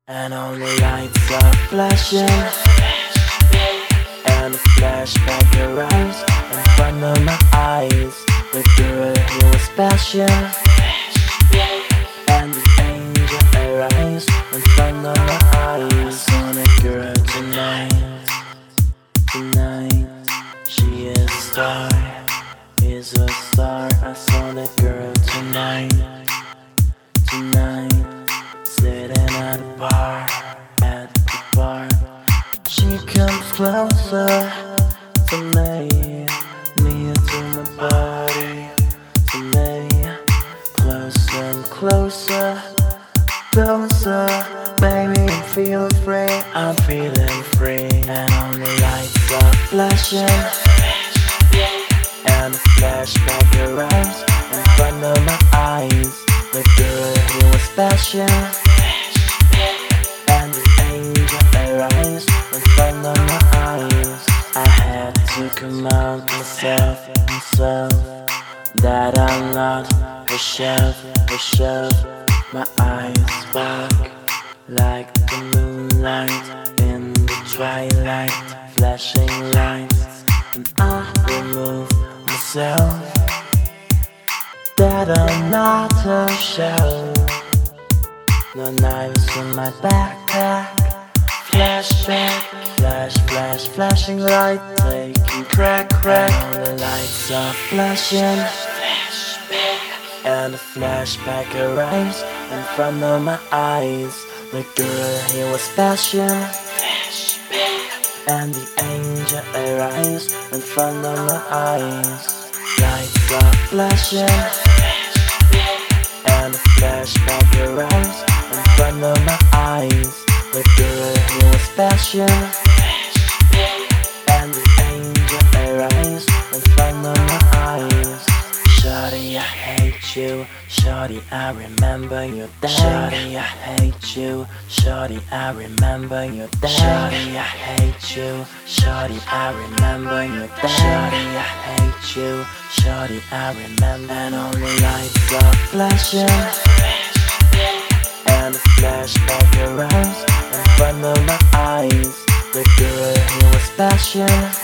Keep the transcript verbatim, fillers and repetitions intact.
And all the lights are flashing, and the flashback arrives in front of my eyes. The girl who was passion, and the angel arrives in front of my eyes. I saw that girl tonight, tonight. She is a star, is a star. I saw that girl tonight, tonight. Sitting at the bar, at the bar. She comes closer to me, near to my body, to me. Closer and closer, closer. Baby, I'm feeling free, I'm feeling free. And all the lights are flashing, and the flashback arrives in front of my eyes. The girl who was passion, and the angel arrives in front of my eyes. I had to command myself, myself, that I'm not a chef, a chef. My eyes spark like the moonlight in the twilight, flashing lights, and I remove myself, that I'm not a shell. No knives in my backpack. Flashback, flash, flash, flashing light, taking crack, crack. And all the lights are flashing, and the flashback arrives in front of my eyes. The girl here was passion, and the angel arrives in front of my eyes. Lights are flashing, and the flashback arrives in front of my eyes. The girl who was passion, and the angel arrives in front of my eyes. Shawty, I hate you. Shawty, I remember your day. Shawty, I hate you. Shawty, I remember your day. Shawty, I hate you. Shawty, I remember your day. Shawty, I hate you. Shawty, I remember. And all the lights are flashing, and the flashback arrives in front of my eyes. The girl who was passion,